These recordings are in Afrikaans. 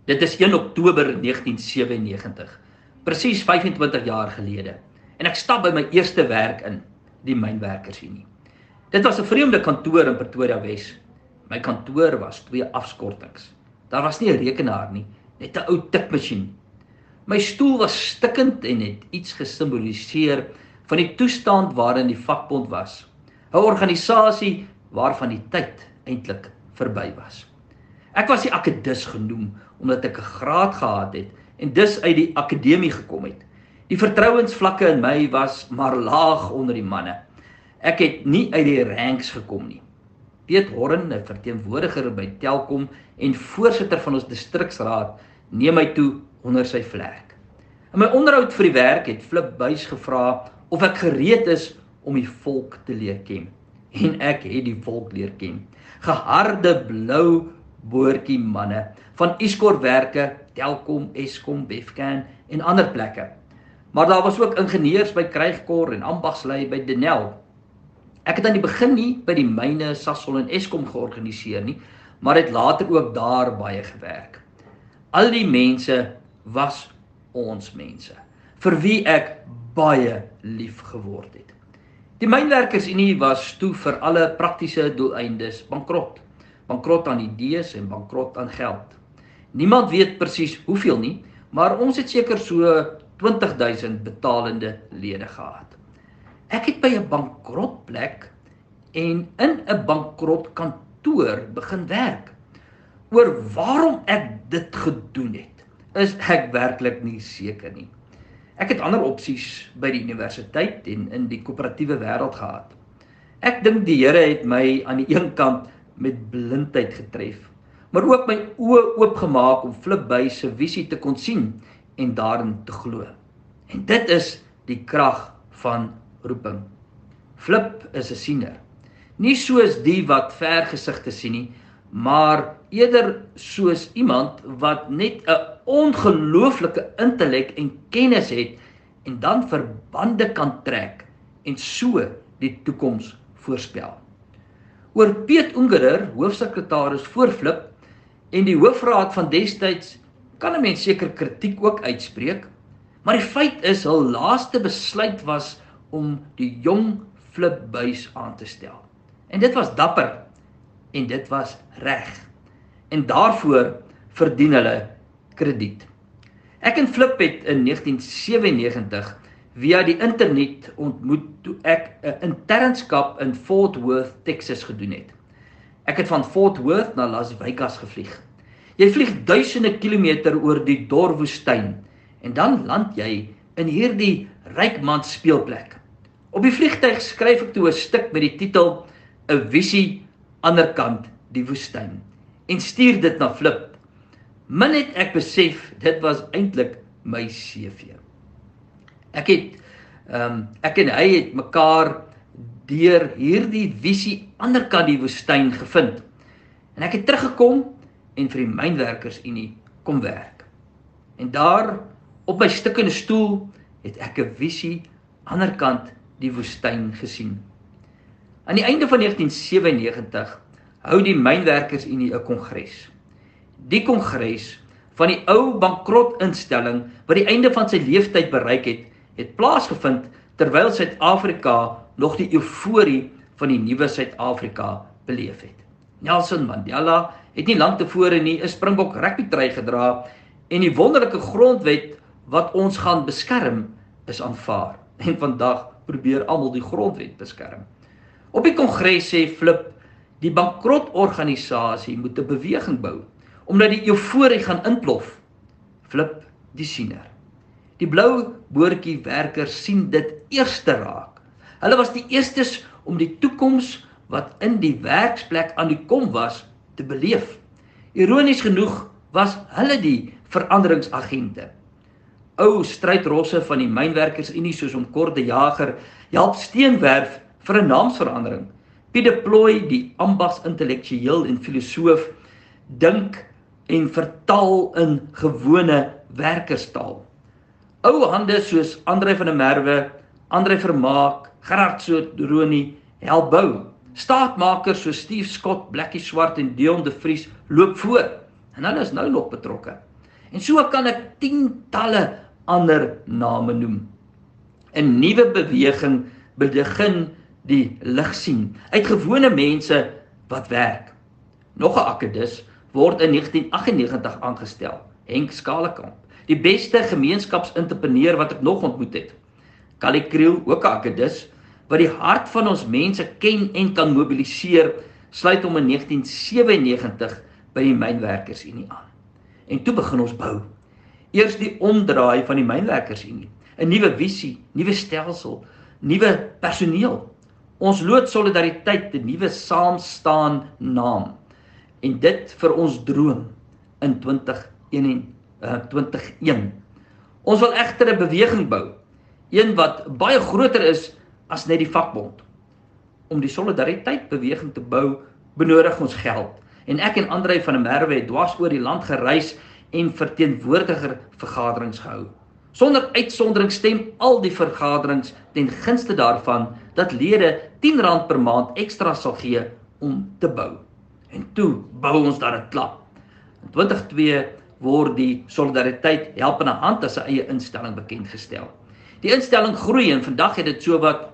Dit is 1 Oktober 1997, presies 25 jaar gelede. En ek stap by my eerste werk in, die Mynwerkersunie. Dit was 'n vreemde kantoor in Pretoria Wes. My kantoor was 2 afskortings. Daar was nie 'n rekenaar nie, net 'n ou tikmasjien. My stoel was stikkend en het iets gesimboliseer van die toestand waarin die vakbond was. 'n Organisasie waarvan die tyd eintlik verby was. Ek was die akedus genoem omdat ek 'n graad gehad het en dus uit die akademie gekom het. Die vertrouensvlakke in my was maar laag onder die manne. Ek het nie uit die ranks gekom nie. Piet Horren, 'n verteenwoordiger by Telkom en voorsitter van ons distriksraad, neem my toe onder sy vlerk. In my onderhoud vir die werk het Flip Buys gevra of ek gereed is om die volk te leer ken. En ek het die volk leer ken. Geharde blou boortjie manne van Iskorwerke, Telkom, Eskom, Befcan en ander plekke. Maar daar was ook ingenieurs by Krygkor en ambagslui by Denel. Ek het aan die begin nie by die myne, Sasol en Eskom georganiseer nie, maar het later ook daar baie gewerk. Al die mense was ons mense, vir wie ek baie lief geword het. Die Mynwerkersunie was toe vir alle praktiese doeleindes bankrot. Bankrot aan idees en bankrot aan geld. Niemand weet presies hoeveel nie, maar ons het seker so 20.000 betalende lede gehad. Ek het by 'n bankrotplek en in 'n bankrotkantoor begin werk. Oor waarom ek dit gedoen het, is ek werklik nie seker nie. Ek het ander opsies by die universiteit en in die koöperatiewe wêreld gehad. Ek dink die Here het my aan die een kant met blindheid getref, maar ook my oë oopgemaak om Flip Buys se visie te kon sien en daarin te glo. En dit is die krag van roeping. Flip is 'n siener. Nie soos die wat vergesigte sien nie, maar eerder soos iemand wat net 'n ongelooflike intellek en kennis het en dan verbande kan trek en so die toekoms voorspel. Oor Piet Ungerer, hoofsekretaris voor Flip en die hoofraad van destyds, kan 'n mens seker kritiek ook uitspreek, maar die feit is hul laaste besluit was om die jong Flip Buys aan te stel. En dit was dapper en dit was reg. En daarvoor verdien hulle krediet. Ek en Flip het in 1997 via die internet ontmoet toe ek 'n internskap in Fort Worth, Texas gedoen het. Ek het van Fort Worth na Las Vegas gevlieg. Jy vlieg duisende kilometer oor die dor woestyn en dan land jy in hierdie rykmans speelplek. Op die vliegtuig skryf ek toe 'n stuk met die titel 'n visie anderkant die woestyn en stuur dit na Flip. Min het ek besef, dit was eintlik my CV. Ek en hy het mekaar deur hierdie visie anderkant die woestyn gevind. En ek het teruggekom en vir die Mynwerkersunie kom werk. En daar op my stikkende stoel het ek 'n visie anderkant die woestyn gesien. Aan die einde van 1997 hou die Mynwerkersunie 'n kongres. Die kongres van die ou bankrotinstelling wat die einde van sy leeftyd bereik het plaasgevind terwyl Suid-Afrika nog die euforie van die nuwe Suid-Afrika beleef het. Nelson Mandela het nie lank tevore nie 'n Springbok rugbytrui gedra en die wonderlike grondwet wat ons gaan beskerm is aanvaar. En vandag probeer almal die grondwet beskerm. Op die kongres sê Flip, die bankrotorganisasie moet 'n beweging bou, omdat die euforie gaan inplof. Flip, die siener. Die blou boortjie werkers sien dit eerste raak. Hulle was die eerstes om die toekoms wat in die werksplek aan die kom was, te beleef. Ironies genoeg was hulle die veranderingsagente. Ou strydrosse van die Mynwerkersunie soos om Kort de Jager help steenwerf vir 'n naamsverandering. Piet de Plooi, die ambagsintellektueel en filosoof, dink en vertaal in gewone werkerstaal. Ou hande soos André van der Merwe, André Vermaak, Gerard Soetroni help bou. Staatmakers soos Steve Scott, Blackie Swart en Dion de Vries loop voor en hulle is nou nog betrokke. En so kan ek tientalle ander name noem. 'n Nuwe beweging begin die lig sien uit gewone mense wat werk. Nog 'n akedus word in 1998 aangestel, Henk Skalekamp, die beste gemeenskapsintrepreneur wat ek nog ontmoet het. Callie Kriel, ook 'n akedus, wat die hart van ons mense ken en kan mobiliseer, sluit hom in 1997 by die Mynwerkersunie aan. En toe begin ons bou. Eers die omdraai van die Mynwerkersunie, 'n nuwe visie, nuwe stelsel, nuwe personeel. Ons lood solidariteit, 'n nuwe saamstaan naam. En dit vir ons droom in 2021. Ons wil egter 'n beweging bou, een wat baie groter is as net die vakbond. Om die solidariteit beweging te bou, benodig ons geld. En ek en Andrei van der Merwe het dwars oor die land gereis en verteenwoordiger vergaderings gehou. Sonder uitsondering stem al die vergaderings ten gunste daarvan dat lede R10 per maand ekstra sal gee om te bou. En toe bou ons daar 'n klap. In 2002 word die Solidariteit Helpende Hand as 'n eie instelling bekend gestel. Die instelling groei en vandag het dit sowat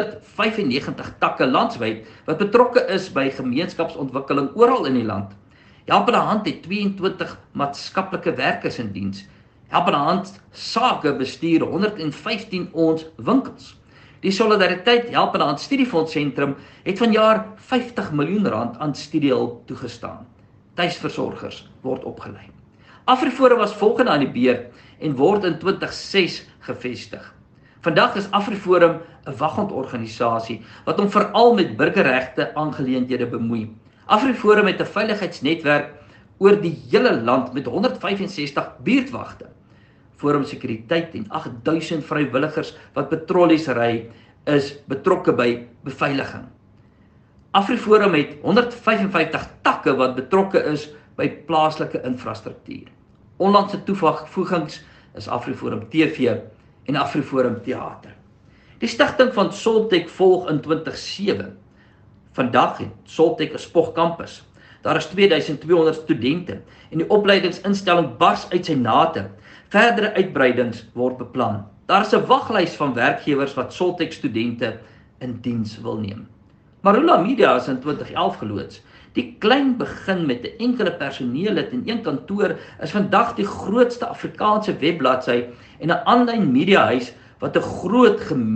195 takke landwyd wat betrokke is by gemeenskapsontwikkeling oral in die land. Helpende Hand het 22 maatskaplike werkers in diens. Helpende Hand sake bestuur 115 ons winkels. Die Solidariteit Helpende Hand Studiefondsentrum het vanjaar R50 miljoen aan studiehulp toegestaan. Tuisversorgers word opgelei. AfriForum was volgende aan die beurt en word in 2006 gevestig. Vandag is AfriForum 'n wagondorganisasie wat hom veral met burgerregte aangeleenthede bemoei. AfriForum het 'n veiligheidsnetwerk oor die hele land met 165 buurtwagte. Forum Sekuriteit en 8000 vrywilligers wat patrollies ry, is betrokke by beveiliging. AfriForum het 155 takke wat betrokke is by plaaslike infrastruktuur. Onlandse toevoegings is AfriForum TV en AfriForum Theater. Die stigting van Soltech volg in 2007. Vandag het Soltech 'n spogkampus. Daar is 2200 studente en die opleidingsinstelling bars uit sy nate. Verdere uitbreidings word beplan. Daar is 'n waglys van werkgewers wat Soltech studente in diens wil neem. Marula Media is in 2011 geloods. Die klein begin met 'n enkele personeellid in een kantoor is vandag die grootste Afrikaanse webbladsy en 'n aanlyn mediahuis wat 'n groot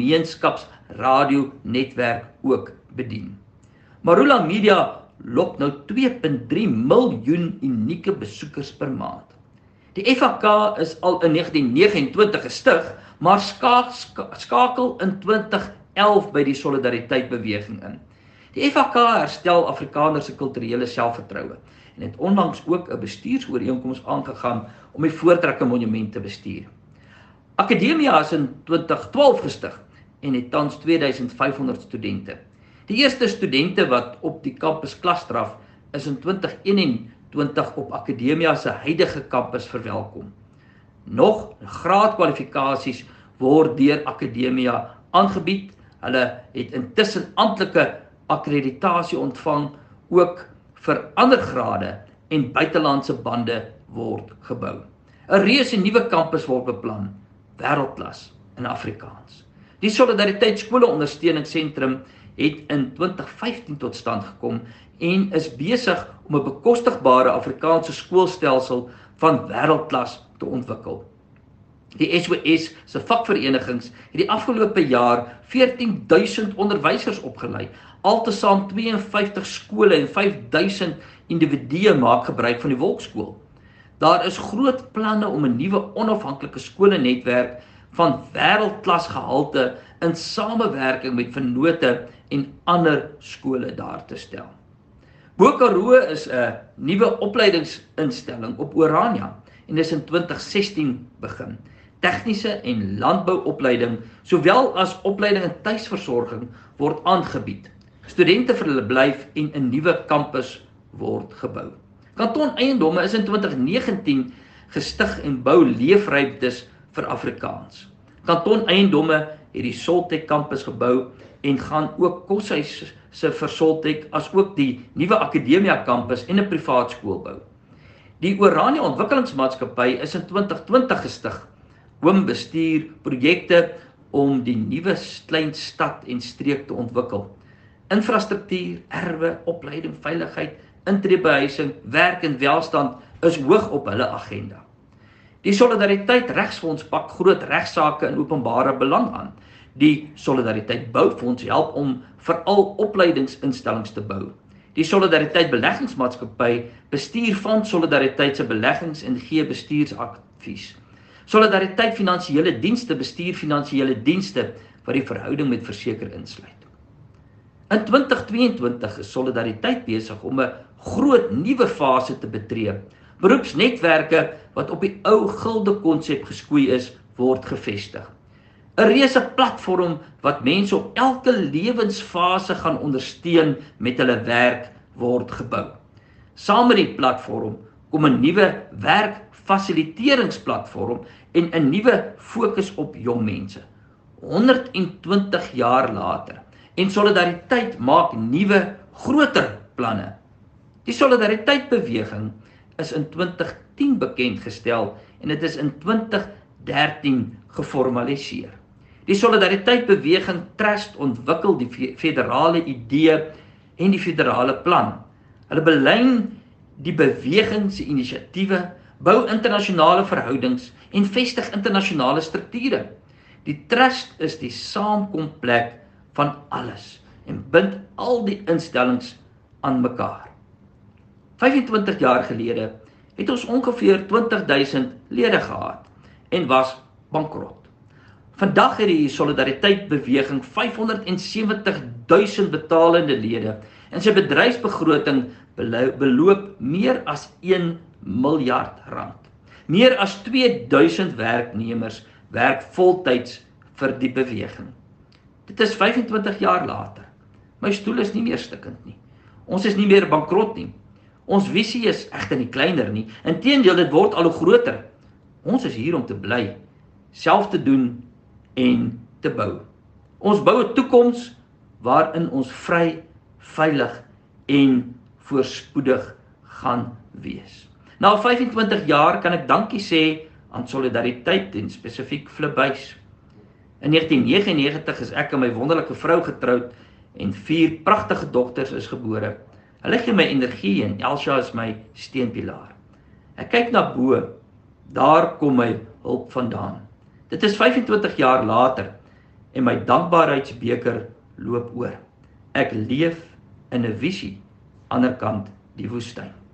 gemeenskapsradio-netwerk ook bedien. Marula Media lok nou 2.3 miljoen unieke besoekers per maand. Die FHK is al in 1929 gestig, maar skakel in 2011 by die Solidariteitbeweging in. Die FHK herstel Afrikaners se kulturele selfvertroue en het onlangs ook 'n bestuursooreenkoms aangegaan om die Voortrekker Monument te bestuur. Akademia is in 2012 gestig en het tans 2500 studente. Die eerste studente wat op die kampus klasdraf is in 2021 op Akademia se huidige kampus verwelkom. Nog graadkwalifikasies word deur Akademia aangebied. Hulle het intussen amptelike akkreditasie ontvang, ook vir ander grade en buitelandse bande word gebou. 'n Reuse nuwe kampus word beplan, wêreldklas in Afrikaans. Die Solidariteit Skole Ondersteuningssentrum het in 2015 tot stand gekom en is besig om 'n bekostigbare Afrikaanse skoolstelsel van wêreldklas te ontwikkel. Die SOS se vakverenigings het die afgelope jaar 14.000 onderwysers opgelei. Altesaam 52 skole en 5.000 individue maak gebruik van die Wolkskool. Daar is groot planne om 'n nuwe onafhanklike skolenetwerk van wêreldklas gehalte in samewerking met vennote en ander skole daar te stel. Bo-Karoo is 'n nuwe opleidingsinstelling op Orania en is in 2016 begin. Tegniese en landbouopleiding, sowel as opleiding in tuisversorging word aangebied. Studente verblyf en 'n nuwe kampus word gebou. Kanton Eiendomme is in 2019 gestig en bou leefruimtes vir Afrikaans. Kanton Eiendomme het die Soltech kampus gebou en gaan ook koshuise vir Soltech as ook die nuwe Akademia kampus en 'n privaat skool bou. Die Orania Ontwikkelingsmaatskappy is in 2020 gestig om bestuurprojekte om die nuwe klein stad en streek te ontwikkel. Infrastruktuur, erwe, opleiding, veiligheid, intreebehuising, werk en welstand is hoog op hulle agenda. Die Solidariteit Regsfonds pak groot regsaake in openbare belang aan. Die Solidariteit Boufonds help om veral opleidingsinstellings te bou. Die Solidariteit Beleggingsmaatskappy bestuur van Solidariteit se beleggings en gee bestuursadvies. Solidariteit Finansiële Dienste bestuur finansiële dienste wat die verhouding met verseker insluit. In 2022 is Solidariteit besig om 'n groot nuwe fase te betree. Beroepsnetwerke wat op die ou gulde konsep geskoei is, word gevestig. 'n Reuse platform wat mense op elke lewensfase gaan ondersteun met hulle werk word gebou. Saam met die platform kom 'n nuwe werkfasiliteringsplatform en 'n nuwe fokus op jong mense. 120 jaar later en Solidariteit maak nuwe, groter planne. Die Solidariteit beweging is in 2010 bekend gestel en dit is in 2013 geformaliseer. Die Solidariteit beweging Trust ontwikkel die federale idee en die federale plan. Hulle belyn die beweging se inisiatiewe, bou internasionale verhoudings en vestig internasionale strukture. Die Trust is die saamkomplek van alles en bind al die instellings aan mekaar. 25 jaar gelede het ons ongeveer 20.000 lede gehad en was bankrot. Vandag het die Solidariteit beweging 570.000 betalende lede en sy bedryfsbegroting beloop meer as 1 miljard rand. Meer as 2000 werknemers werk voltyds vir die beweging. Dit is 25 jaar later. My stoel is nie meer stikkend nie. Ons is nie meer bankrot nie. Ons visie is egter nie kleiner nie. Inteendeel, dit word al hoe groter. Ons is hier om te bly, self te doen en te bou. Ons bou 'n toekoms waarin ons vry, veilig en voorspoedig gaan wees. Na 25 jaar kan ek dankie sê aan Solidariteit en spesifiek Flipbuys. In 1999 is ek en my wonderlike vrou getroud en 4 pragtige dogters is gebore. Hulle gee my energie en Elsja is my steunpilaar. Ek kyk na bo, daar kom my hulp vandaan. Dit is 25 jaar later en my dankbaarheidsbeker loop oor. Ek leef in 'n visie, anderkant die woestyn.